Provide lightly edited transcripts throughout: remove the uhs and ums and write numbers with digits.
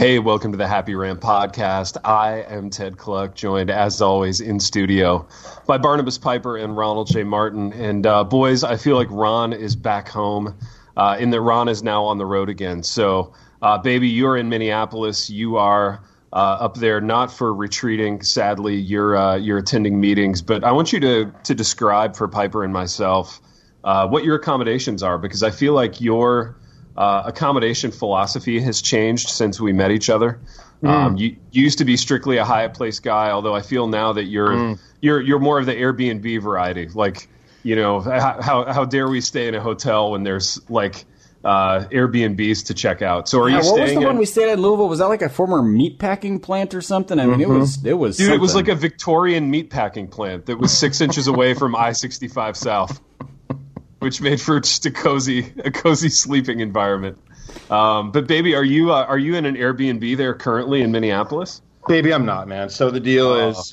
Hey, welcome to the Happy Rant podcast. I am Ted Cluck, joined as always in studio by Barnabas Piper and Ronald J. Martin. And boys, I feel like Ron is back home in that Ron is now on the road again. So, baby, you're in Minneapolis. You are up there not for retreating. Sadly, you're attending meetings. But I want you to describe for Piper and myself what your accommodations are, because I feel like your accommodation philosophy has changed since we met each other. You used to be strictly a Hyatt Place guy, although I feel now that you're more of the Airbnb variety. Like, you know, how dare we stay in a hotel when there's like Airbnbs to check out? So are you staying? What was the one we stayed at in Louisville? Was that like a former meatpacking plant or something? I mean, it was. Dude, something. It was like a Victorian meatpacking plant that was 6 inches away from I-65 South, which made for just a cozy sleeping environment. But baby, are you in an Airbnb there currently in Minneapolis? Baby, I'm not, man. So the deal is,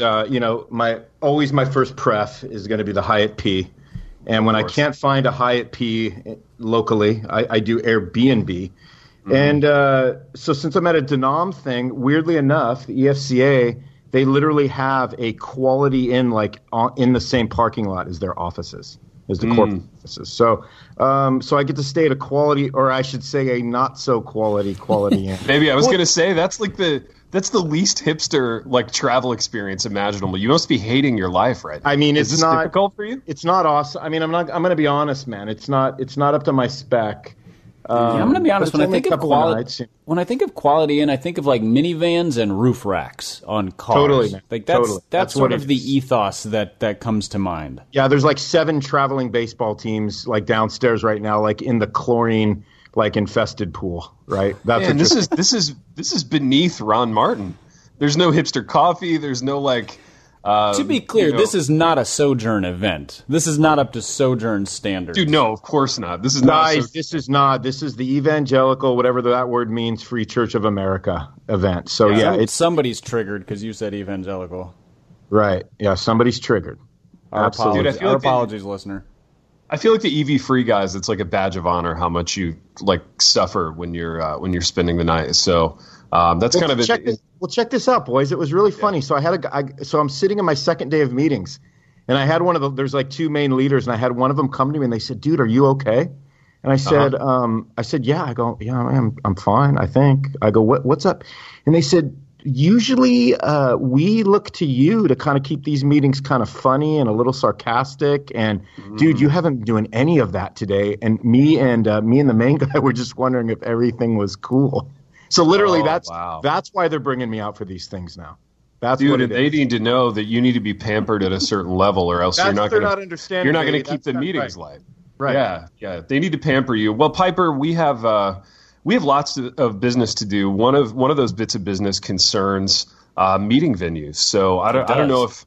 my first pref is going to be the Hyatt P. And when I can't find a Hyatt P locally, I do Airbnb. Mm-hmm. And so since I'm at a Denom thing, weirdly enough, the EFCA, they literally have a Quality Inn in the same parking lot as their offices. As the corporate offices. So I get to stay at a quality, or I should say a not so quality inn. Maybe I was going to say that's the least hipster like travel experience imaginable. You must be hating your life right now. I mean, is this not difficult for you? It's not awesome. I mean, I'm going to be honest, man. It's not up to my spec. I'm going to be honest. When I think of Quality Inn, I think of like minivans and roof racks on cars. Totally, man. Like that's sort of the ethos that comes to mind. Yeah, there's like 7 traveling baseball teams like downstairs right now, like in the chlorine like infested pool. Right. That's this is beneath Ron Martin. There's no hipster coffee. There's no like. To be clear, this is not a Sojourn event. This is not up to Sojourn standards. Dude, no, of course not. This is This is not. This is the evangelical, whatever that word means, Free Church of America event. So it's somebody's triggered because you said evangelical. Right. Yeah, somebody's triggered. Absolutely. Our apologies, listener. I feel like the EV free guys, it's like a badge of honor how much you like suffer when you're spending the night. So that's kind of it. Well, check this out, boys. It was really funny. So so I'm sitting in my second day of meetings, and I had there's like 2 main leaders, and I had one of them come to me, and they said, "Dude, are you okay?" And I said, "Yeah." I go, "Yeah, I'm fine, I think." I go, "What's up?" And they said, "Usually, we look to you to kind of keep these meetings kind of funny and a little sarcastic. And dude, you haven't been doing any of that today. And me and the main guy were just wondering if everything was cool." So literally, that's why they're bringing me out for these things now. That's what it is. They need to know that you need to be pampered at a certain level, or else you're not going to keep the meetings light. Right. Yeah. They need to pamper you. Well, Piper, we have lots of business to do. One of those bits of business concerns meeting venues. So I don't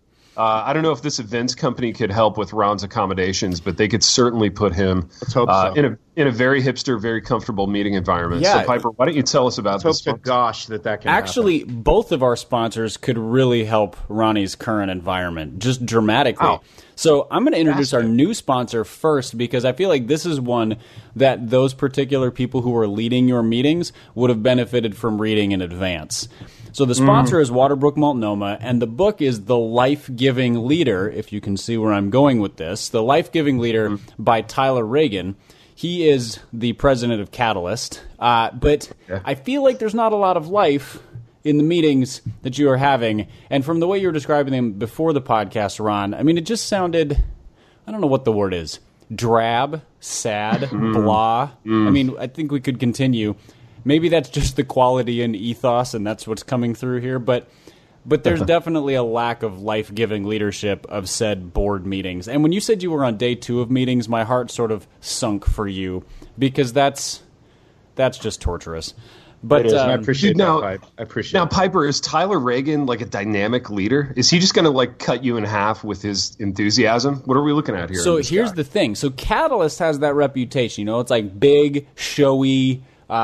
know if this events company could help with Ron's accommodations, but they could certainly put him in a very hipster, very comfortable meeting environment. Yeah. So Piper, why don't you tell us about this? Hope to gosh that can actually happen. Both of our sponsors could really help Ronnie's current environment just dramatically. Wow. So I'm going to introduce our new sponsor first, because I feel like this is one that those particular people who are leading your meetings would have benefited from reading in advance. So the sponsor is Waterbrook Multnomah, and the book is The Life-Giving Leader, if you can see where I'm going with this. The Life-Giving Leader by Tyler Reagan. He is the president of Catalyst, but I feel like there's not a lot of life in the meetings that you are having. And from the way you were describing them before the podcast, Ron, I mean, it just sounded, I don't know what the word is, drab, sad, blah. I mean, I think we could continue. Maybe that's just the Quality Inn ethos, and that's what's coming through here. But there's definitely a lack of life-giving leadership of said board meetings. And when you said you were on day 2 of meetings, my heart sort of sunk for you, because that's just torturous. But I appreciate that. I appreciate now, Piper, is Tyler Reagan like a dynamic leader? Is he just going to like cut you in half with his enthusiasm? What are we looking at here? So here's the thing. So Catalyst has that reputation. You know, it's like big, showy.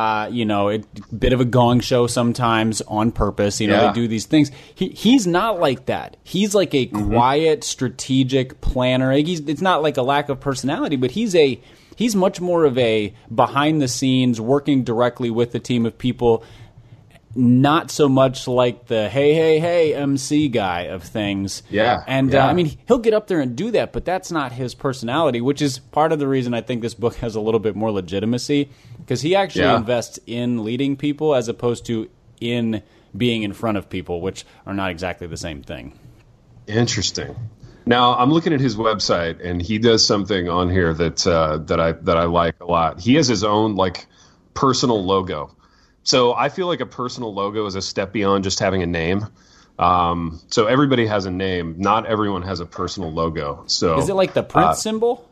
Bit of a gong show sometimes on purpose. They do these things. He's not like that. He's like a quiet, strategic planner. It's not like a lack of personality, but he's much more of a behind the scenes, working directly with a team of people. not so much like the hey MC guy of things. Yeah. And I mean, he'll get up there and do that, but that's not his personality, which is part of the reason I think this book has a little bit more legitimacy, because he actually invests in leading people as opposed to in being in front of people, which are not exactly the same thing. Interesting. Now I'm looking at his website, and he does something on here that I like a lot. He has his own like personal logo. So I feel like a personal logo is a step beyond just having a name. So everybody has a name. Not everyone has a personal logo. So is it like the Prince symbol?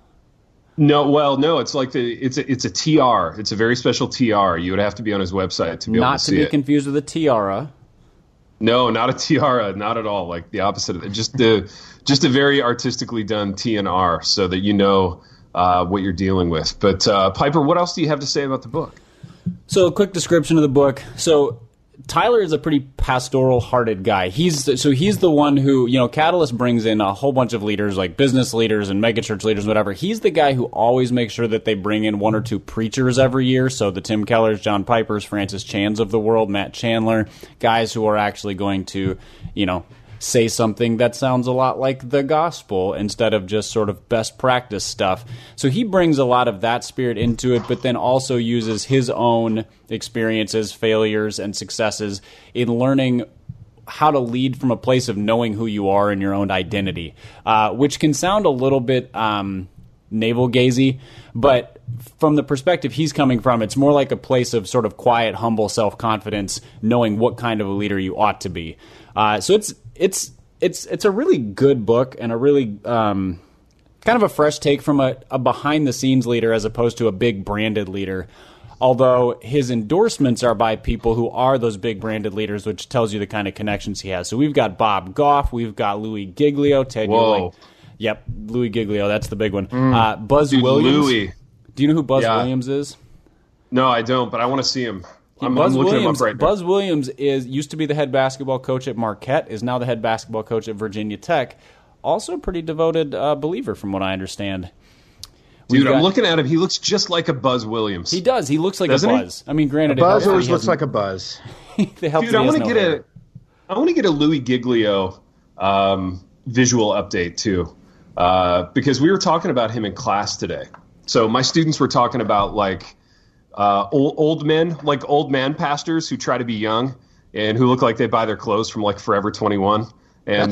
No. It's like it's a TR. It's a very special TR. You would have to be on his website to be able to see it. Not to be confused with a tiara. No, not a tiara. Not at all. Like the opposite of it. Just a very artistically done T and R, so that you know what you're dealing with. But Piper, what else do you have to say about the book? So a quick description of the book. So Tyler is a pretty pastoral-hearted guy. He's the one who, Catalyst brings in a whole bunch of leaders, like business leaders and megachurch leaders, whatever. He's the guy who always makes sure that they bring in one or two preachers every year. So the Tim Kellers, John Pipers, Francis Chans of the world, Matt Chandler, guys who are actually going to, say something that sounds a lot like the gospel instead of just sort of best practice stuff. So he brings a lot of that spirit into it, but then also uses his own experiences, failures, and successes in learning how to lead from a place of knowing who you are and your own identity, which can sound a little bit navel-gazy, but from the perspective he's coming from, it's more like a place of sort of quiet, humble self-confidence, knowing what kind of a leader you ought to be. So it's a really good book, and a really kind of a fresh take from a behind-the-scenes leader as opposed to a big branded leader. Although his endorsements are by people who are those big branded leaders, which tells you the kind of connections he has. So we've got Bob Goff, we've got Louis Giglio, Ted. Whoa. Yep, Louis Giglio, that's the big one. Buzz Williams. Louis. Do you know who Buzz Williams is? No, I don't, but I want to see him. I'm Buzz looking Williams, him up right now. Buzz Williams used to be the head basketball coach at Marquette, is now the head basketball coach at Virginia Tech. Also a pretty devoted believer, from what I understand. Dude, I'm looking at him. He looks just like a Buzz Williams. He does. He looks like Doesn't a Buzz. I mean, granted, Buzz always looks like a Buzz. Dude, I want to get a Louis Giglio visual update too, because we were talking about him in class today. So my students were talking about like old men, like old man pastors who try to be young and who look like they buy their clothes from like Forever 21. And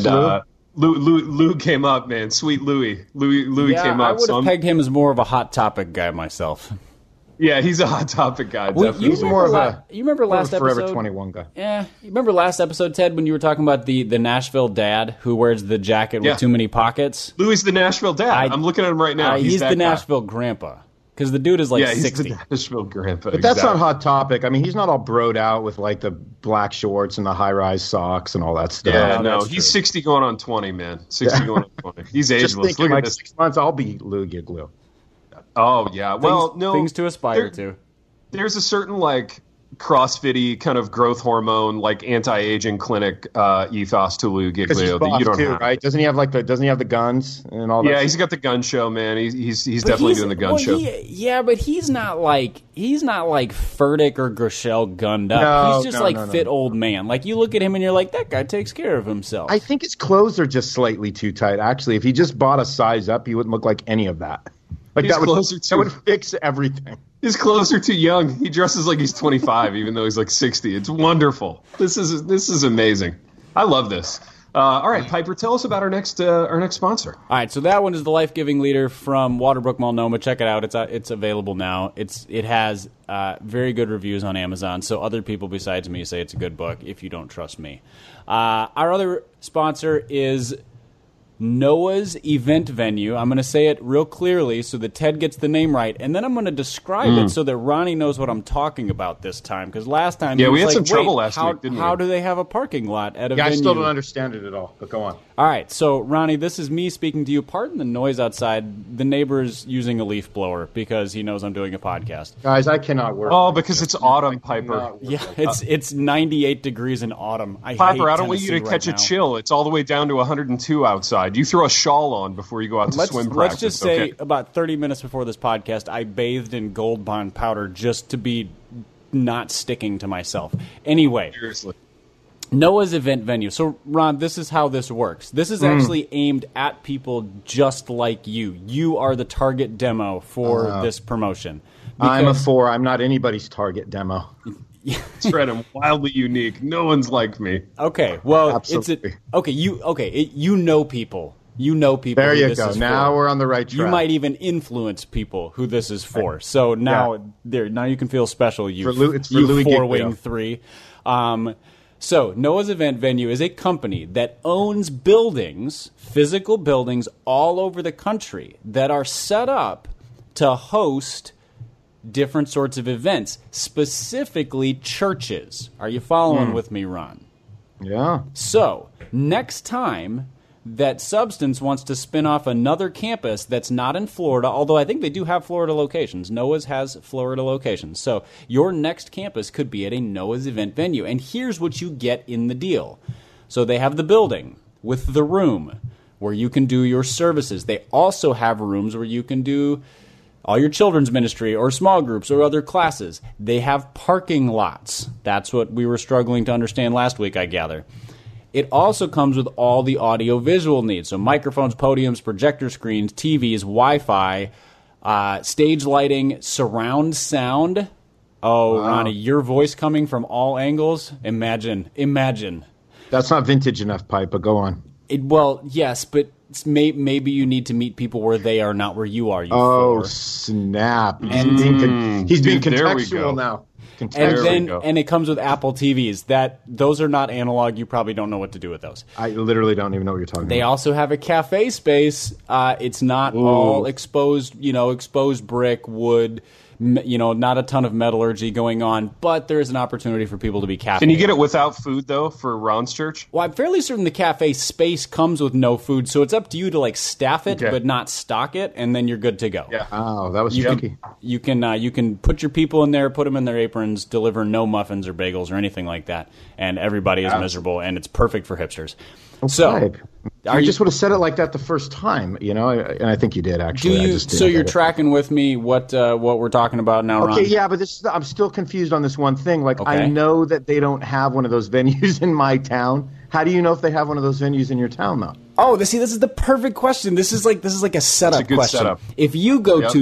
Lou came up, man. Sweet Louis. Louis came up. I would have pegged him as more of a Hot Topic guy myself. Yeah, he's a Hot Topic guy. Definitely. He's more of a. You remember last episode? Forever 21 guy. Yeah, you remember last episode, Ted, when you were talking about the Nashville dad who wears the jacket with too many pockets? Louis the Nashville dad. I'm looking at him right now. He's the Nashville grandpa. Because the dude is like 60. He's the Nashville grandpa. But that's not Hot Topic. I mean, he's not all broed out with like the black shorts and the high-rise socks and all that stuff. Yeah, no, he's 60 going on 20, man. 60 going on 20. He's ageless. Just thinking, 6 months, I'll be Lou Giglio. Oh, yeah. Things to aspire to. There's a certain like CrossFit-y kind of growth hormone, like anti-aging clinic ethos to Lou Giglio that you don't have. Right? Doesn't he have the guns and all that? Yeah, he's got the gun show, man. He's definitely doing the gun show. But he's not like Furtick or Grishel gunned up. He's just fit old man. Like you look at him and you're like, that guy takes care of himself. I think his clothes are just slightly too tight. Actually, if he just bought a size up, he wouldn't look like any of that. Like that would fix everything. His clothes are too young. He dresses like he's 25, even though he's like 60. It's wonderful. This is amazing. I love this. All right, Piper, tell us about our next sponsor. All right, so that one is the Life Giving Leader from Waterbrook Multnomah. Check it out. It's available now. It has very good reviews on Amazon. So other people besides me say it's a good book. If you don't trust me, our other sponsor is Noah's Event Venue. I'm going to say it real clearly so that Ted gets the name right, and then I'm going to describe it so that Ronnie knows what I'm talking about this time. Because last time, we had some trouble last week, didn't we? How do they have a parking lot at a venue? I still don't understand it at all. But go on. All right, so Ronnie, this is me speaking to you. Pardon the noise outside. The neighbor's using a leaf blower because he knows I'm doing a podcast. Guys, I cannot work. Oh, because it's autumn, Piper. Yeah, it's 98 degrees in autumn. Piper, I don't want you to catch a chill. It's all the way down to 102 outside. You throw a shawl on before you go out to swim practice. Let's just say about 30 minutes before this podcast, I bathed in Gold Bond powder just to be not sticking to myself. Anyway. Seriously. Noah's event venue. So, Ron, this is how this works. This is actually aimed at people just like you. You are the target demo for this promotion. I'm a 4. I'm not anybody's target demo. That's right. I'm wildly unique. No one's like me. Okay. Well, Absolutely. you know people. You know people. There who you this go. is Now for. we're on the right track. You might even influence people who this is for. So now now you can feel special. You, it's for Louis 4-wing Giglio. 3. So Noah's Event Venue is a company that owns buildings, physical buildings all over the country that are set up to host different sorts of events, specifically churches. Are you following with me, Ron? Yeah. So, next time that Substance wants to spin off another campus that's not in Florida, although I think they do have Florida locations. Noah's has Florida locations. So, your next campus could be at a Noah's Event Venue. And here's what you get in the deal. So, they have the building with the room where you can do your services. They also have rooms where you can do all your children's ministry or small groups or other classes. They have parking lots. That's what we were struggling to understand last week, I gather. It also comes with all the audio-visual needs. So microphones, podiums, projector screens, TVs, Wi-Fi, stage lighting, surround sound. Oh, wow. Ronnie, your voice coming from all angles? Imagine. That's not vintage enough, Pipe, but go on. Well, yes, but maybe you need to meet people where they are, not where you are. Snap! He's being contextual now. And it comes with Apple TVs. Those are not analog. You probably don't know what to do with those. I literally don't even know what you're talking about. They also have a cafe space. It's not all exposed brick, wood. Not a ton of metallurgy going on, but there's an opportunity for people to be caffeinated. Can you get it without food, though, for Ron's church? Well, I'm fairly certain the cafe space comes with no food, so it's up to you to staff it, but not stock it, and then you're good to go. Yeah. Oh, that was tricky. You can put your people in there, put them in their aprons, deliver no muffins or bagels or anything like that, and everybody is miserable, and it's perfect for hipsters. Okay. So, you just would have said it like that the first time, and I think you did actually. So you're tracking with me what we're talking about now, Ron? Okay, yeah, but I'm still confused on this one thing. I know that they don't have one of those venues in my town. How do you know if they have one of those venues in your town, though? Oh, this is the perfect question. This is like a setup it's a good question. Setup. If you go to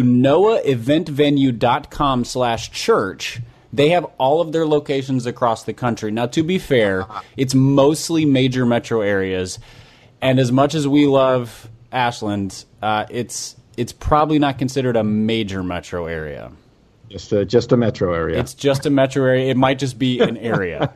noaheventvenue.com/church. They have all of their locations across the country. Now, to be fair, it's mostly major metro areas. And as much as we love Ashland, it's probably not considered a major metro area. Just a metro area. It's just a metro area. It might just be an area.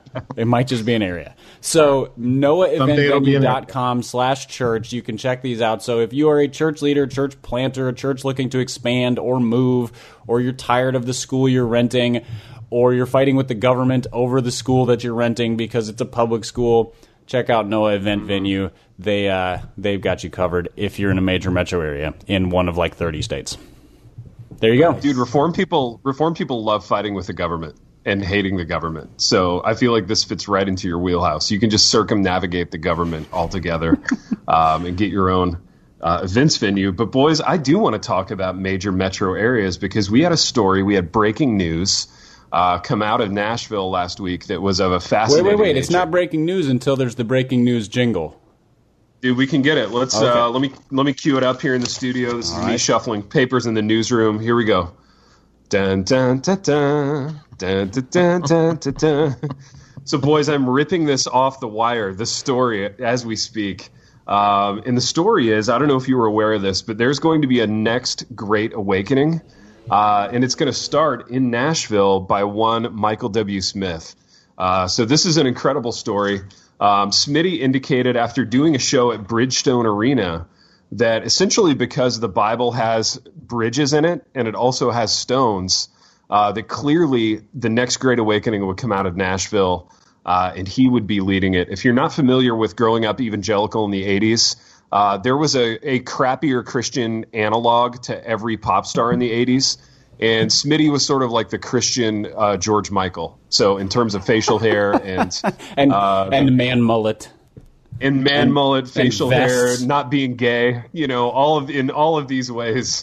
So noaheventvenue.com/church. You can check these out. So if you are a church leader, church planter, a church looking to expand or move, or you're tired of the school you're renting, or you're fighting with the government over the school that you're renting because it's a public school, check out Noah Event Venue. They've got you covered if you're in a major metro area in one of 30 states. There you go. Dude, reform people love fighting with the government and hating the government. So I feel like this fits right into your wheelhouse. You can just circumnavigate the government altogether and get your own events venue. But boys, I do want to talk about major metro areas because we had breaking news come out of Nashville last week that was of a fascinating Wait. nature. It's not breaking news until there's the breaking news jingle. Dude, we can get it. Let's let me cue it up here in the studio. This is me shuffling papers in the newsroom. Here we go. Dun dun dun dun dun dun dun dun dun dun. So, boys, I'm ripping this off the wire. The story as we speak. And the story is, I don't know if you were aware of this, but there's going to be a next Great Awakening. And it's going to start in Nashville by one Michael W. Smith. So this is an incredible story. Smitty indicated after doing a show at Bridgestone Arena that essentially because the Bible has bridges in it and it also has stones, that clearly the next Great Awakening would come out of Nashville, and he would be leading it. If you're not familiar with growing up evangelical in the 80s, there was a crappier Christian analog to every pop star in the 80s, and Smitty was sort of like the Christian George Michael. So in terms of facial hair and man mullet. And man mullet, facial hair, not being gay, in all of these ways,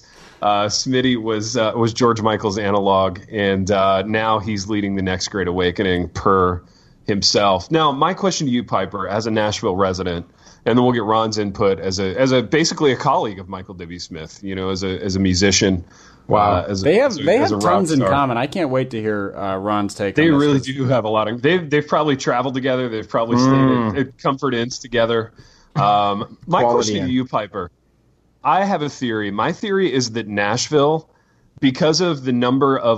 Smitty was George Michael's analog, and now he's leading the next Great Awakening per himself. Now, my question to you, Piper, as a Nashville resident, and then we'll get Ron's input as a basically a colleague of Michael W. Smith, as a musician. Wow, they have tons in common. I can't wait to hear Ron's take. They on this. really do have a lot of. They've probably traveled together. They've probably stayed at Comfort Inns together. My question to you, Piper. I have a theory. My theory is that Nashville, because of the number of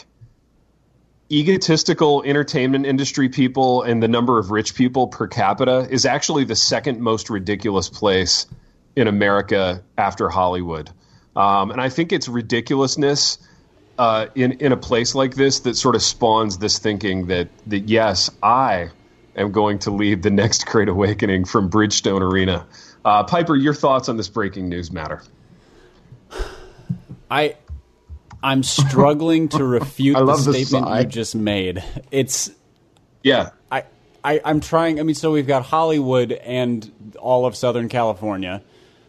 egotistical entertainment industry people and the number of rich people per capita, is actually the second most ridiculous place in America after Hollywood. And I think it's ridiculousness in a place like this that sort of spawns this thinking that yes, I am going to lead the next Great Awakening from Bridgestone Arena. Piper, your thoughts on this breaking news matter? I'm struggling to refute the statement you just made. I'm trying. I mean, so we've got Hollywood and all of Southern California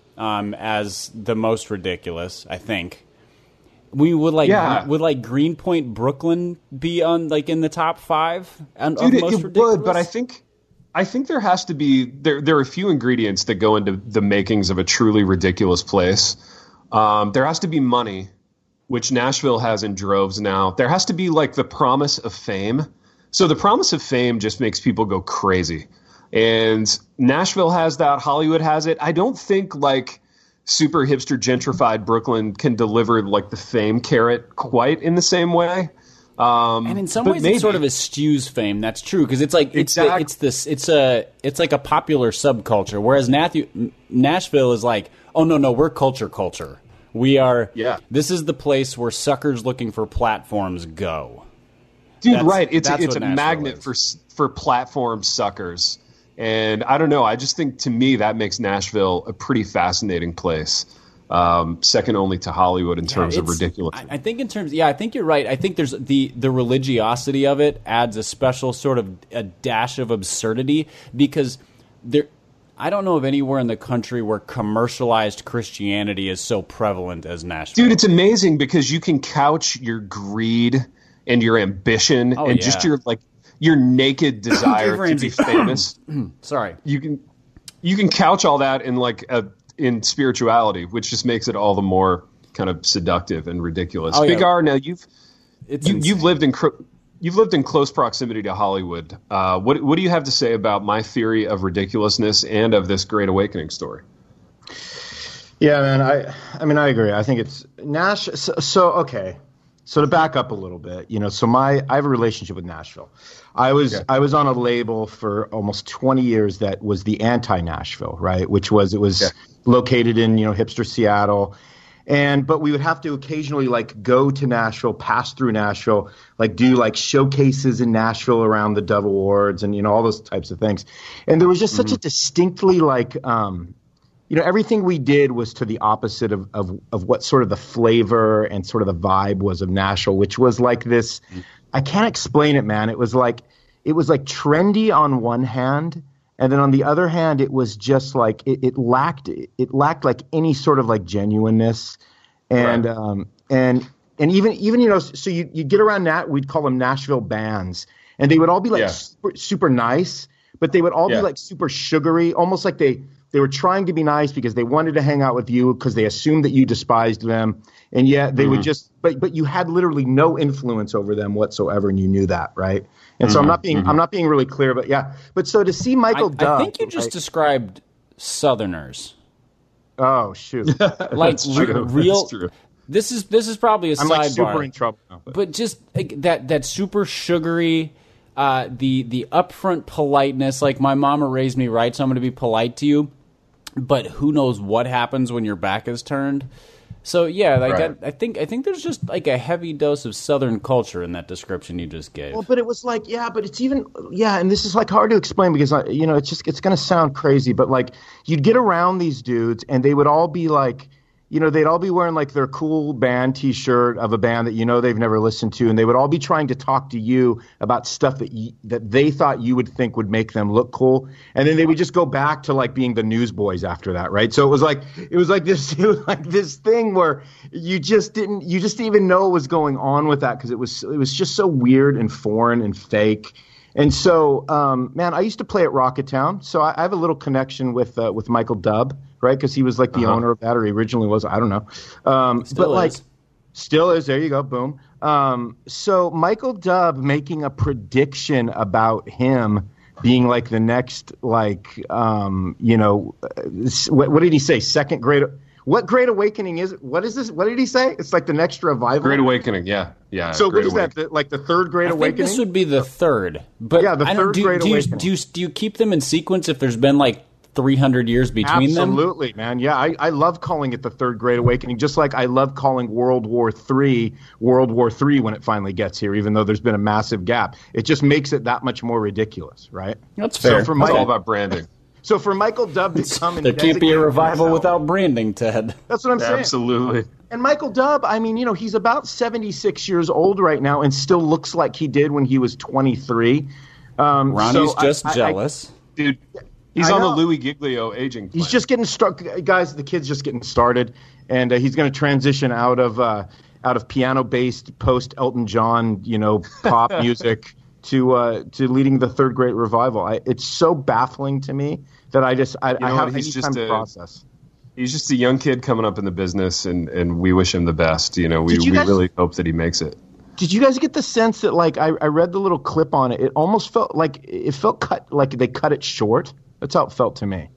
as the most ridiculous, I think. We would would Greenpoint, Brooklyn be on in the top 5 of most ridiculous? Would, but I think there has to be there are a few ingredients that go into the makings of a truly ridiculous place. There has to be money, which Nashville has in droves now. There has to be the promise of fame. So the promise of fame just makes people go crazy. And Nashville has that. Hollywood has it. I don't think super hipster gentrified Brooklyn can deliver the fame carrot quite in the same way. And in some ways, it's sort of eschews fame. That's true because it's it's like a popular subculture. Whereas Nashville is oh no, we're culture. We are. Yeah. This is the place where suckers looking for platforms go. Dude, right? It's a magnet for platform suckers, and I don't know. I just think to me that makes Nashville a pretty fascinating place. Second only to Hollywood in terms of ridiculous. I think I think you're right. I think there's the religiosity of it adds a special sort of a dash of absurdity because I don't know of anywhere in the country where commercialized Christianity is so prevalent as Nashville. Dude, it's amazing because you can couch your greed and your ambition just your naked desire to be famous. Sorry. You can couch all that in spirituality, which just makes it all the more kind of seductive and ridiculous. Big R, now you've lived in close proximity to Hollywood. What do you have to say about my theory of ridiculousness and of this Great Awakening story? Yeah, man. I agree. I think it's okay. So to back up a little bit, I have a relationship with Nashville. I was on a label for almost 20 years that was the anti-Nashville, right? It was located in hipster Seattle. But we would have to occasionally go to Nashville, pass through Nashville, do showcases in Nashville around the Dove Awards and all those types of things. And there was just such a distinctly everything we did was to the opposite of what sort of the flavor and sort of the vibe was of Nashville, which was this. I can't explain it, man. It was trendy on one hand. And then on the other hand, it was just it lacked any sort of genuineness, and right. and even so you get around that, we'd call them Nashville bands, and they would all be super nice, but they would all be super sugary, almost like they were trying to be nice because they wanted to hang out with you because they assumed that you despised them, and yet they would just but you had literally no influence over them whatsoever, and you knew that, right? And so I'm not being really clear, but so to see Michael Dove, I think you just described Southerners. Oh shoot! Real. This is probably a sidebar. I'm super in trouble now, but just that super sugary, the upfront politeness. My mama raised me right, so I'm going to be polite to you. But who knows what happens when your back is turned? So right. I think there's just a heavy dose of Southern culture in that description you just gave. Well, but it was but it's even and this is hard to explain because it's going to sound crazy, but you'd get around these dudes and they would all be they'd all be wearing like their cool band T-shirt of a band that they've never listened to, and they would all be trying to talk to you about stuff that they thought you would think would make them look cool, and then they would just go back to like being the newsboys after that, right? So it was like this thing where you just didn't even know what was going on with that because it was just so weird and foreign and fake. And so, man, I used to play at Rocketown, so I have a little connection with Michael Dubb, right? Because he was like the owner of that, or he originally was. I don't know, still is. There you go, boom. So Michael Dubb making a prediction about him being like the next, like, what did he say? Second grade. What Great Awakening is it? What is this? What did he say? It's like the next revival. Great Awakening, yeah. So what is that? Like the third Great Awakening? I think this would be the third. But yeah, the third Great Awakening. Do you keep them in sequence if there's been like 300 years between them? Absolutely, man. Yeah, I love calling it the third Great Awakening, just like I love calling World War III when it finally gets here, even though there's been a massive gap. It just makes it that much more ridiculous, right? That's fair. So it's all about branding. So for Michael Dubb to come and there can't be a revival without branding, Ted. That's what I'm saying. Absolutely. And Michael Dubb, I mean, he's about 76 years old right now and still looks like he did when he was 23. Ronnie's just jealous. Dude, he's on the Louis Giglio aging plan. He's just getting started. Guys, the kid's just getting started. And he's going to transition out of piano-based post-Elton John, pop music to leading the third great revival. It's so baffling to me that I have any time to process. He's just a young kid coming up in the business, and we wish him the best. We really hope that he makes it. Did you guys get the sense that, like, I read the little clip on it, it almost felt like cut, like they cut it short? That's how it felt to me.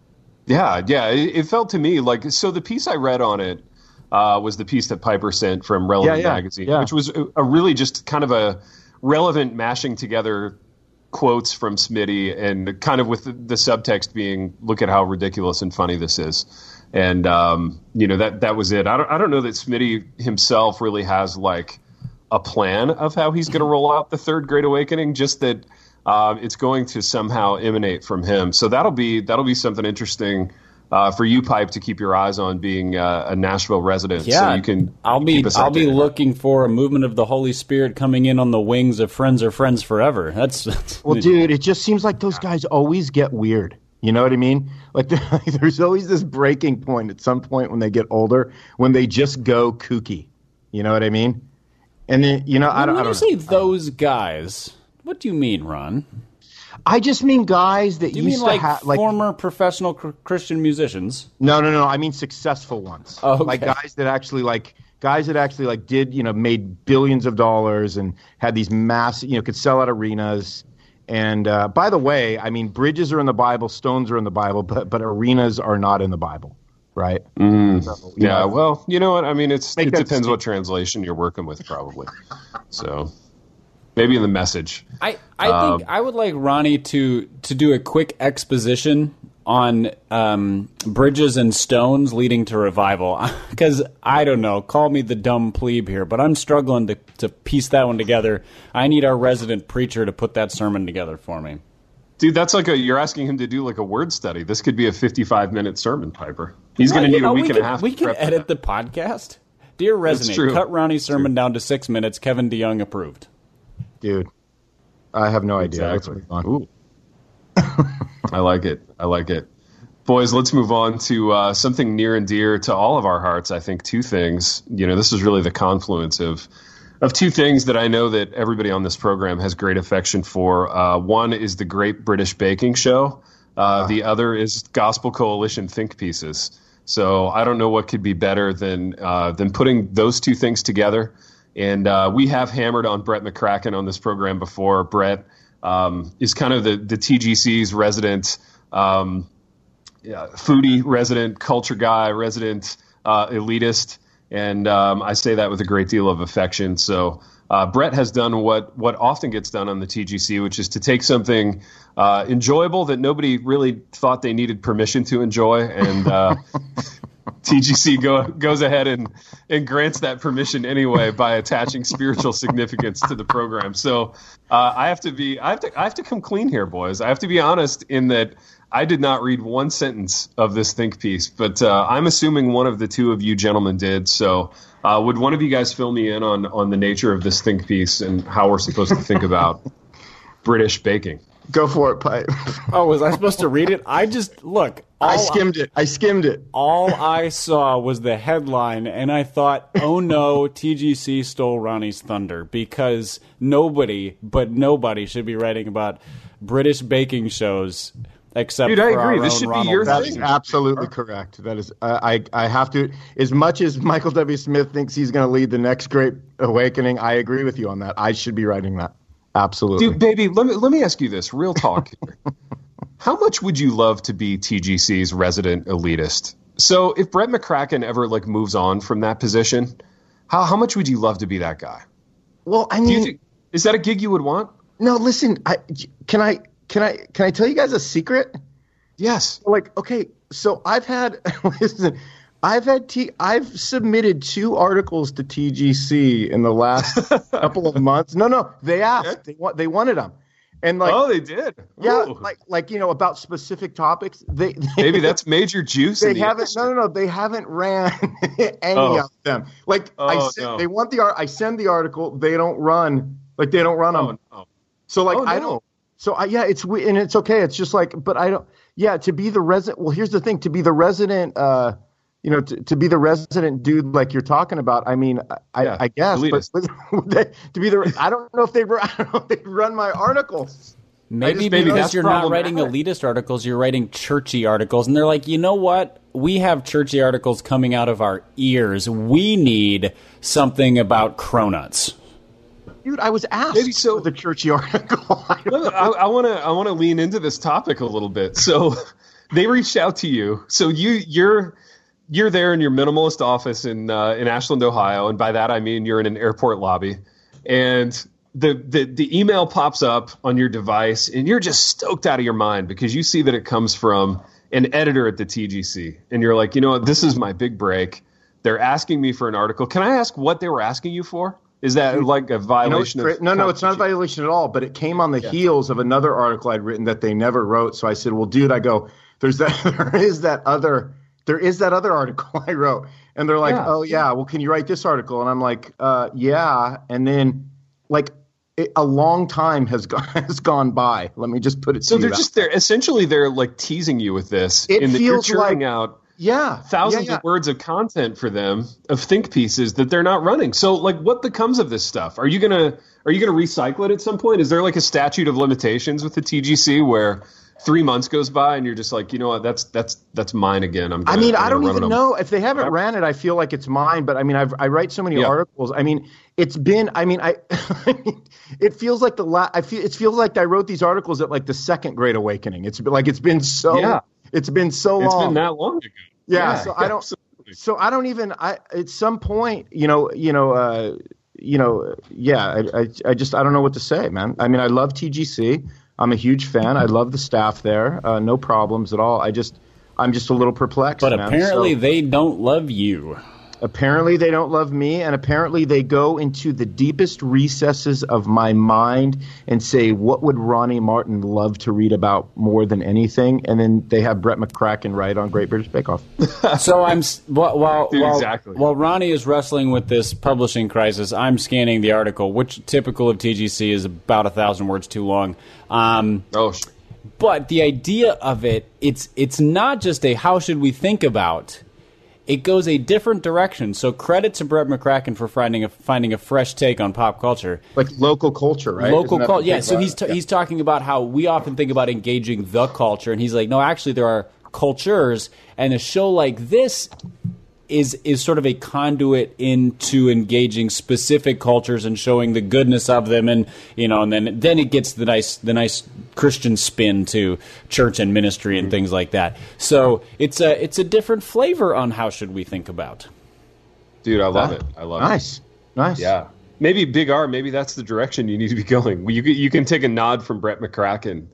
Yeah, it felt to me like, so the piece I read on it was the piece that Piper sent from Relevant Magazine, which was a really just kind of a relevant mashing together quotes from Smitty, and kind of with the subtext being, look at how ridiculous and funny this is. And, that was it. I don't know that Smitty himself really has like a plan of how he's going to roll out the third Great Awakening, just that it's going to somehow emanate from him. So that'll be something interesting for you, Pipe, to keep your eyes on, being a Nashville resident. Yeah, so you can. I'll be looking for a movement of the Holy Spirit coming in on the wings of Friends Are Friends Forever. That's well, dude. It just seems like those guys always get weird. You know what I mean? Like there's always this breaking point at some point when they get older, when they just go kooky. You know what I mean? And then I don't. When you say those guys, what do you mean, Ron? I just mean guys that used to have like former professional Christian musicians. No. I mean successful ones. Oh, okay. Like guys that actually did, made billions of dollars and had these massive, could sell out arenas. And by the way, I mean, bridges are in the Bible, stones are in the Bible, but arenas are not in the Bible, right? So, yeah. Well, you know what? I mean, it depends what translation you're working with, probably. So. Maybe in the Message. I think I would like Ronnie to do a quick exposition on bridges and stones leading to revival. Because, I don't know, call me the dumb plebe here, but I'm struggling to piece that one together. I need our resident preacher to put that sermon together for me. Dude, that's like you're asking him to do like a word study. This could be a 55-minute sermon, Piper. He's going to need a week and a half. We can edit the podcast. Dear resident, cut Ronnie's sermon down to 6 minutes. Kevin DeYoung approved. Dude, I have no idea. Exactly. Ooh. I like it. Boys, let's move on to something near and dear to all of our hearts. I think two things. This is really the confluence of two things that I know that everybody on this program has great affection for. One is the Great British Baking Show. The other is Gospel Coalition Think Pieces. So I don't know what could be better than putting those two things together. And we have hammered on Brett McCracken on this program before. Brett is kind of the TGC's resident foodie, resident culture guy, resident elitist. And I say that with a great deal of affection. So Brett has done what often gets done on the TGC, which is to take something enjoyable that nobody really thought they needed permission to enjoy, and TGC goes ahead and grants that permission anyway by attaching spiritual significance to the program. So I have to come clean here, boys. I have to be honest in that I did not read one sentence of this think piece, but I'm assuming one of the two of you gentlemen did. So would one of you guys fill me in on the nature of this think piece and how we're supposed to think about British baking? Go for it, Pipe. Oh, was I supposed to read it? I skimmed it. All I saw was the headline, and I thought, oh no, TGC stole Ronnie's thunder, because nobody should be writing about British baking shows except Dude, for I agree. Our This own should be Ronald your That thing. is absolutely correct. That is, I have to. As much as Michael W. Smith thinks he's going to lead the next great awakening, I agree with you on that. I should be writing that. Absolutely. Dude, baby, let me ask you this. Real talk here. How much would you love to be TGC's resident elitist? So if Brett McCracken ever moves on from that position, how much would you love to be that guy? Well, I mean, is that a gig you would want? No, listen. Can I tell you guys a secret? Yes. Okay, so I've submitted 2 articles to TGC in the last couple of months. No, they asked. They wanted them. And they did. Yeah, Ooh. about specific topics. Maybe that's major juice. They haven't. No. They haven't ran any of them. They want I send the article. They don't run. They don't run them. No. So no. I don't. So it's and it's okay. It's just but I don't. Yeah, to be the resident. Well, here's the thing. To be the resident. To be the resident dude like you're talking about. I mean, I guess, but to be the, I don't know if they run my articles. Maybe because you're not writing elitist articles, you're writing churchy articles, and they're like, you know what? We have churchy articles coming out of our ears. We need something about cronuts. Dude, I was asked for the churchy article. I want to lean into this topic a little bit. So they reached out to you. So you're there in your minimalist office in Ashland, Ohio, and by that I mean you're in an airport lobby, and the email pops up on your device, and you're just stoked out of your mind because you see that it comes from an editor at the TGC, and you're like, you know what, this is my big break. They're asking me for an article. Can I ask what they were asking you for? Is that a violation of? No, it's not a violation at all. But it came on the heels of another article I'd written that they never wrote. So I said, well, dude, there is that other article I wrote. And they're like, oh, yeah, well, can you write this article? And I'm like, yeah. And then, a long time has gone by. Let me just put it so to you. So they're teasing you with this. It feels you're churning out thousands of words of content for them, of think pieces that they're not running. So, what becomes of this stuff? Are you gonna recycle it at some point? Is there a statute of limitations with the TGC where 3 months goes by and you're just like, you know what, that's mine again. I don't even know if they haven't ran it. I feel like it's mine, but I mean, I write so many articles. I mean, it's been. I mean, it feels like it feels like I wrote these articles at the Second Great Awakening. It's been so. Yeah. It's been so long. It's been that long ago. Yeah. So I don't. Absolutely. So I don't even. At some point, I just don't know what to say, man. I mean, I love TGC. I'm a huge fan. I love the staff there. No problems at all. I'm just a little perplexed. But apparently they don't love you. Apparently they don't love me, and apparently they go into the deepest recesses of my mind and say, what would Ronnie Martin love to read about more than anything? And then they have Brett McCracken write on Great British Bake Off. So while Ronnie is wrestling with this publishing crisis, I'm scanning the article, which typical of TGC is about 1,000 words too long. But the idea of it's not just a how should we think about. It goes a different direction. So credit to Brett McCracken for finding a fresh take on pop culture, local culture, right? Local culture, yeah. So he's talking about how we often think about engaging the culture, and he's like, no, actually, there are cultures, and a show like this is sort of a conduit into engaging specific cultures and showing the goodness of them, and and then it gets the nice Christian spin to church and ministry and things like that. So it's a different flavor on how should we think about. Dude, I love it. I love it. Nice. Yeah. Maybe Big R. Maybe that's the direction you need to be going. You can take a nod from Brett McCracken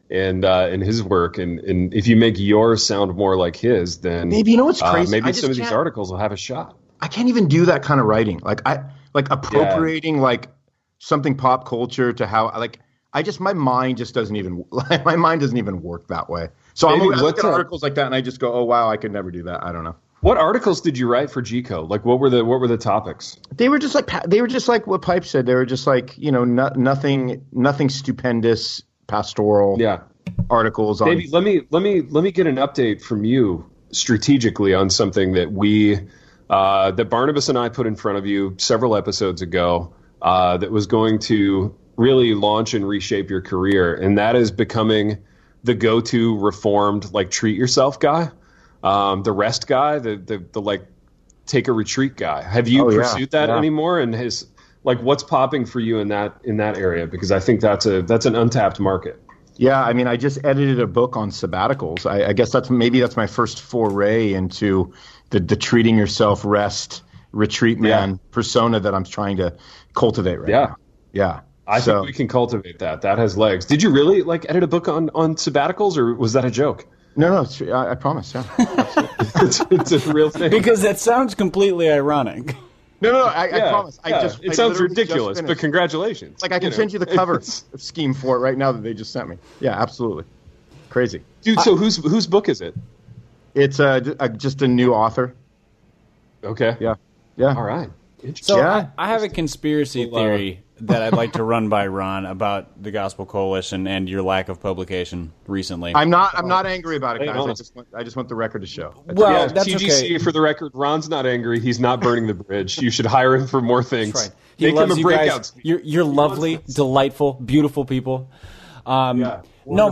and his work, and if you make yours sound more like his, then maybe, you know what's crazy? Maybe some of these articles will have a shot. I can't even do that kind of writing. Like appropriating like something pop culture to how my mind just doesn't even work that way. So I look at articles like that and I just go, oh wow, I could never do that. I don't know. What articles did you write for G-Code? Like, what were the topics? They were just like what Pipe said. They were just like, you know, nothing stupendous, pastoral articles. Maybe let me get an update from you strategically on something that that Barnabas and I put in front of you several episodes ago that was going to really launch and reshape your career, and that is becoming the go-to reformed, like, treat yourself guy. The rest guy, the like take a retreat guy. Have you pursued that anymore? And what's popping for you in that area? Because I think that's an untapped market. Yeah, I mean, I just edited a book on sabbaticals. I guess that's my first foray into the treating yourself rest retreat man persona that I'm trying to cultivate right now. Yeah. I think we can cultivate that. That has legs. Did you really edit a book on sabbaticals, or was that a joke? No, I promise. Yeah, it's a real thing. Because that sounds completely ironic. No, I promise. It sounds ridiculous, but congratulations. Like, I can send you the cover scheme for it right now that they just sent me. Yeah, absolutely. Crazy. Dude, so whose book is it? It's just a new author. Okay. Yeah. All right. So I have a conspiracy theory that I'd like to run by Ron about the Gospel Coalition and your lack of publication recently. I'm not angry about it, guys. I just want the record to show. That's TGC, okay. For the record, Ron's not angry. He's not burning the bridge. You should hire him for more things. That's right. He loves you guys. You're lovely, delightful, beautiful people. No,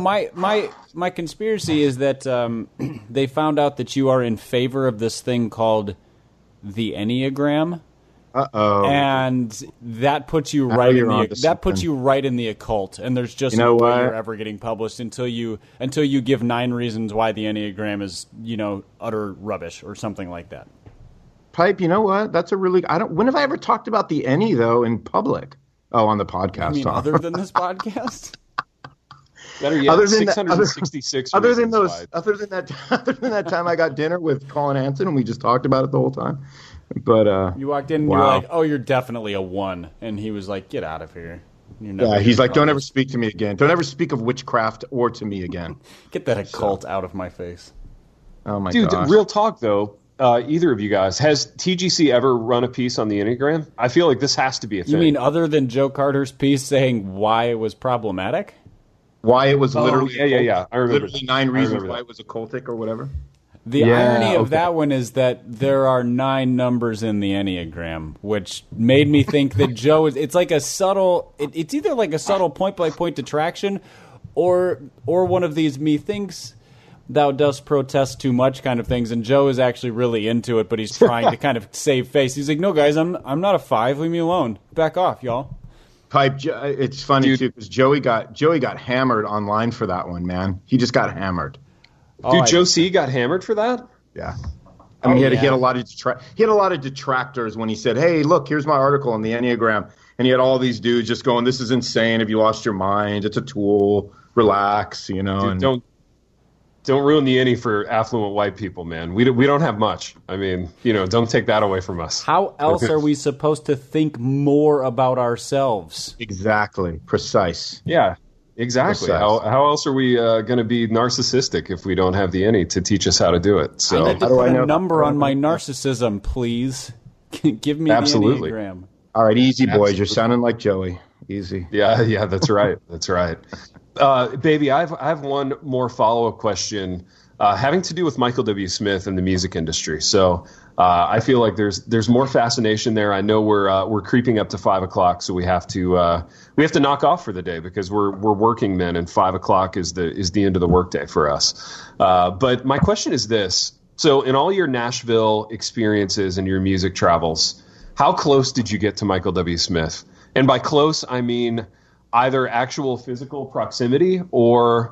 my conspiracy is that they found out that you are in favor of this thing called the Enneagram. Uh-oh. And that puts you right in the occult, and there's just no way you're ever getting published until you give 9 reasons why the Enneagram is, utter rubbish or something like that. Pipe, you know what? That's when have I ever talked about the Enne though in public? Oh, on the podcast. You mean other than this podcast? Better yet, 666. Other than that time I got dinner with Colin Hanson and we just talked about it the whole time. But you walked in and you're like, "Oh, you're definitely a 1," and he was like, "Get out of here." He's like, "Don't ever speak to me again. Don't ever speak of witchcraft or to me again." Get that occult out of my face. Oh my god, gosh. Real talk though. Either of you guys, has TGC ever run a piece on the Enneagram? I feel like this has to be a thing. You mean other than Joe Carter's piece saying why it was problematic? Why it was literally I remember literally 9 reasons why it was occultic or whatever. The irony of that one is that there are 9 numbers in the Enneagram, which made me think that Joe is. It's like a subtle. It's either like a subtle point-by-point detraction, or one of these methinks thou dost protest too much kind of things. And Joe is actually really into it, but he's trying to kind of save face. He's like, "No, guys, I'm not a 5. Leave me alone. Back off, y'all." Pipe. It's funny too because Joey got hammered online for that one. Man, he just got hammered. Joe C got hammered for that? Yeah. I mean, he had a lot of detractors when he said, "Hey, look, here's my article on the Enneagram." And he had all these dudes just going, "This is insane. Have you lost your mind? It's a tool. Relax, Dude, don't ruin the Enne for affluent white people, man. We don't have much. I mean, don't take that away from us. How else are we supposed to think more about ourselves? Exactly. Precise. Yeah. Exactly. How else are we going to be narcissistic if we don't have the Enne to teach us how to do it? So I need to put a number on my narcissism, please. Give me the Enneagram. All right, easy, boys. You're sounding like Joey. Easy. Yeah, that's right. That's right. Baby, I have one more follow-up question having to do with Michael W. Smith and the music industry. So I feel like there's more fascination there. I know we're creeping up to 5 o'clock, so we have to knock off for the day because we're working men, and 5 o'clock is the end of the workday for us. But my question is this: so in all your Nashville experiences and your music travels, how close did you get to Michael W. Smith? And by close, I mean either actual physical proximity or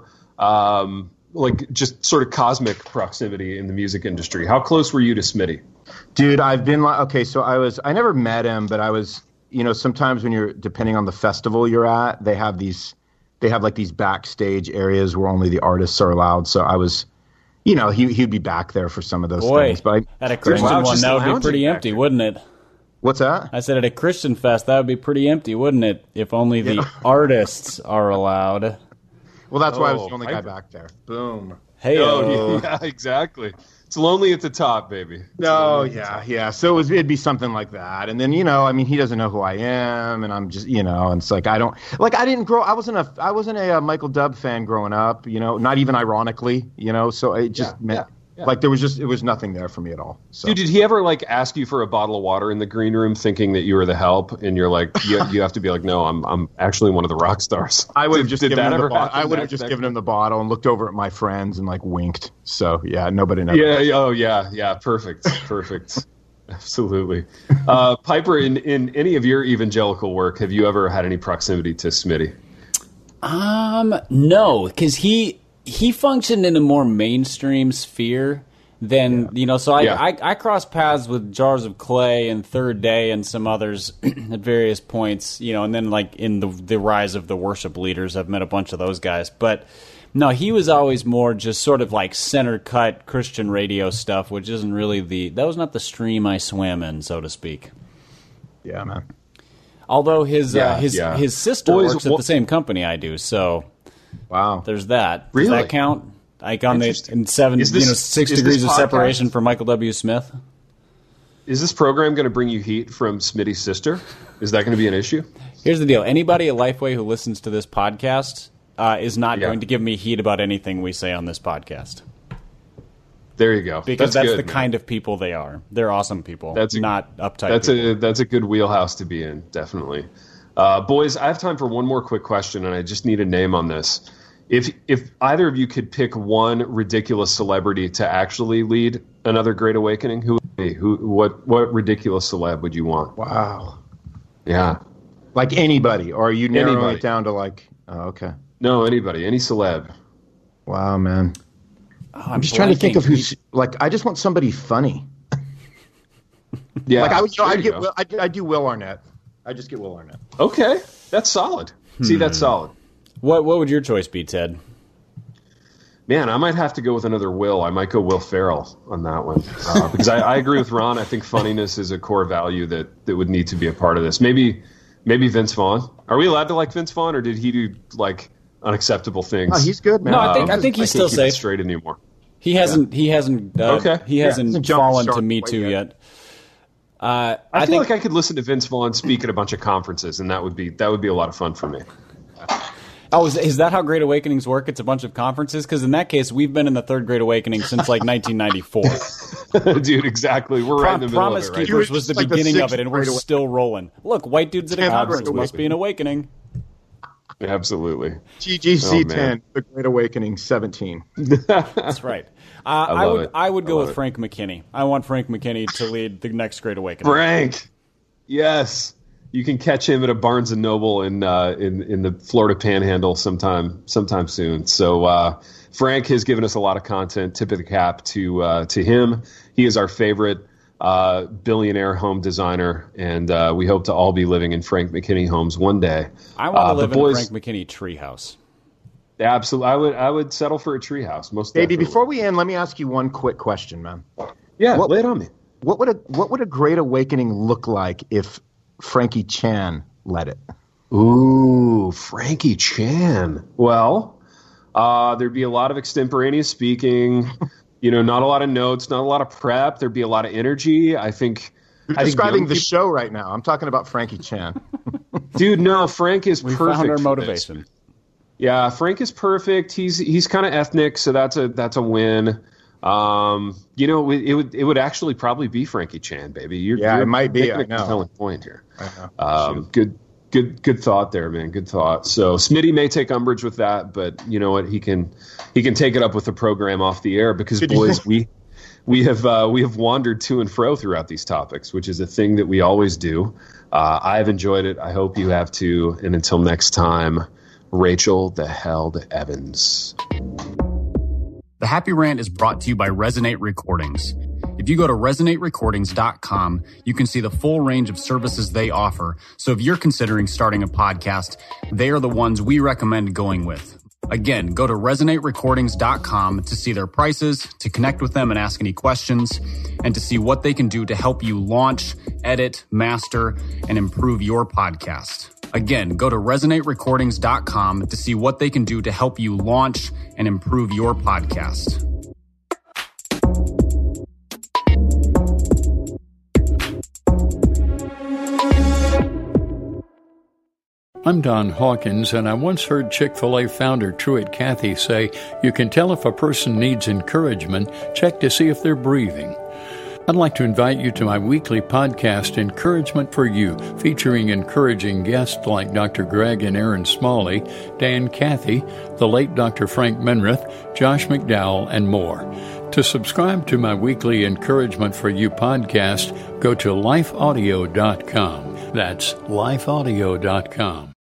like just sort of cosmic proximity in the music industry. How close were you to Smitty? Dude, I've been so I never met him, but I was, sometimes when depending on the festival you're at, they have these they have like these backstage areas where only the artists are allowed. So I was, he'd be back there for some of those things. But at a Christian one, that would be pretty empty, wouldn't it? What's that? I said at a Christian fest, that would be pretty empty, wouldn't it? If only the artists are allowed. Well, that's why I was the only guy back there. Boom. Hey, yeah, exactly. It's lonely at the top, baby. Yeah. So it'd be something like that. And then, he doesn't know who I am, and I'm just, and it's like I wasn't a Michael Dubb fan growing up, not even ironically, so it just meant like it was nothing there for me at all. So. Dude, did he ever like ask you for a bottle of water in the green room thinking that you were the help, and you're like, you have to be like, no, I'm actually one of the rock stars? I would have just given him the bottle. I would have just given him the bottle and looked over at my friends and like winked. So yeah, nobody knows. Yeah. Perfect. Absolutely. Piper, in any of your evangelical work, have you ever had any proximity to Smitty? No, because he functioned in a more mainstream sphere than, so I crossed paths with Jars of Clay and Third Day and some others at various points, and then like in the rise of the worship leaders, I've met a bunch of those guys. But no, he was always more just sort of like center cut Christian radio stuff, which isn't really that was not the stream I swam in, so to speak. Yeah, man. Although his sister works at the same company I do, so... Wow, there's that. Really? Does that count? Like on the 6 degrees of separation for Michael W. Smith. Is this program going to bring you heat from Smitty's sister? Is that going to be an issue? Here's the deal: anybody at Lifeway who listens to this podcast is not going to give me heat about anything we say on this podcast. There you go. Because that's the kind of people they are. They're awesome people. Not uptight. That's a good wheelhouse to be in, definitely. Boys, I have time for one more quick question, and I just need a name on this. If either of you could pick one ridiculous celebrity to actually lead another Great Awakening, who would it be? What ridiculous celeb would you want? Wow. Yeah. Like anybody, or are you narrowing it down to like? Oh, okay. No, anybody, any celeb. Wow, man. I'm just trying to think of who's like. I just want somebody funny. Yeah. Like I do Will Arnett. I just get Will Arnett. Okay, that's solid. See, that's solid. What would your choice be, Ted? Man, I might have to go with another Will. I might go Will Ferrell on that one because I agree with Ron. I think funniness is a core value that would need to be a part of this. Maybe Vince Vaughn. Are we allowed to like Vince Vaughn, or did he do like unacceptable things? Oh, he's good, man. No, I think he's still safe. Straight anymore. He hasn't fallen to Me Too yet. I feel like I could listen to Vince Vaughn speak at a bunch of conferences, and that would be a lot of fun for me. Oh, is that how Great Awakenings work? It's a bunch of conferences? Because in that case, we've been in the Third Great Awakening since like 1994. Dude, exactly. We're right in the middle Promise of it. Right? Keepers was the beginning of it, and we're still rolling. Look, white dudes at a conference must be an awakening. Absolutely. GGC 10, The Great Awakening 17. That's right. I would go with Frank McKinney. I want Frank McKinney to lead the next Great Awakening. Frank, yes, you can catch him at a Barnes and Noble in the Florida Panhandle sometime soon. So Frank has given us a lot of content. Tip of the cap to him. He is our favorite billionaire home designer, and we hope to all be living in Frank McKinney homes one day. I want to live in a Frank McKinney treehouse. Absolutely, I would settle for a treehouse. Most definitely. Baby, before we end, let me ask you one quick question, man. Yeah, lay it on me. What would a Great Awakening look like if Frankie Chan led it? Ooh, Frankie Chan. Well, there'd be a lot of extemporaneous speaking. Not a lot of notes, not a lot of prep. There'd be a lot of energy. I think. You're describing the show right now. I'm talking about Frankie Chan. Dude, no, Frank is perfect. We found our motivation. Yeah, Frank is perfect. He's kind of ethnic, so that's a win. It would actually probably be Frankie Chan, baby. It might be. I know. Compelling point here. I know. Good thought there, man. Good thought. So Smitty may take umbrage with that, but you know what? He can take it up with the program off the air because boys, we have wandered to and fro throughout these topics, which is a thing that we always do. I have enjoyed it. I hope you have too. And until next time. Rachel the Held Evans. The Happy Rant is brought to you by Resonate Recordings. If If you go to ResonateRecordings.com, you can see the full range of services they offer. So if you're considering starting a podcast, they are the ones we recommend going with. Again, go to ResonateRecordings.com to see their prices, to connect with them and ask any questions, and to see what they can do to help you launch, edit, master, and improve your podcast. Again, go to ResonateRecordings.com to see what they can do to help you launch and improve your podcast. I'm Don Hawkins, and I once heard Chick-fil-A founder Truett Cathy say, "You can tell if a person needs encouragement, check to see if they're breathing." I'd like to invite you to my weekly podcast, Encouragement for You, featuring encouraging guests like Dr. Greg and Aaron Smalley, Dan Cathy, the late Dr. Frank Menrith, Josh McDowell, and more. To subscribe to my weekly Encouragement for You podcast, go to lifeaudio.com. That's lifeaudio.com.